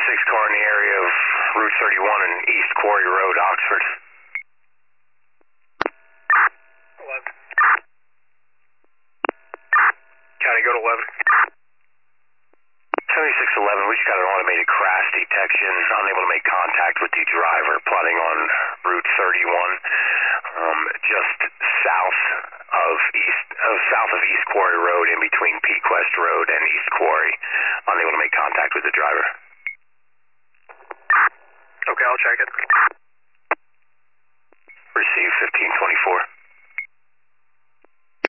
car in the area of Route 31 and East Quarry Road, Oxford. 11. County, go to 11. 7611, we just got an automated crash detection. Unable to make contact with the driver, plotting on Route 31, just south of East Quarry Road, in between Pequest Road and East Quarry. Unable to make contact with the driver. Okay, I'll check it. Receive 1524.